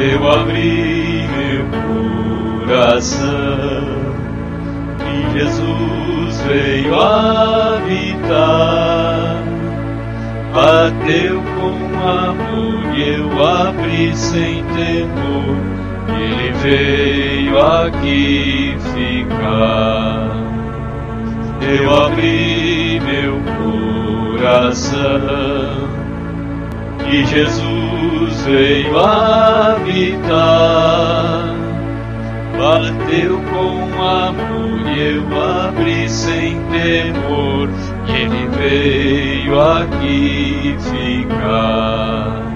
Eu abri meu coração e Jesus veio habitar. Bateu com amor e eu abri sem temor, Ele veio aqui ficar. Eu abri meu coração e Jesus veio habitar. Bateu com amor e eu abri sem temor, Ele veio aqui ficar.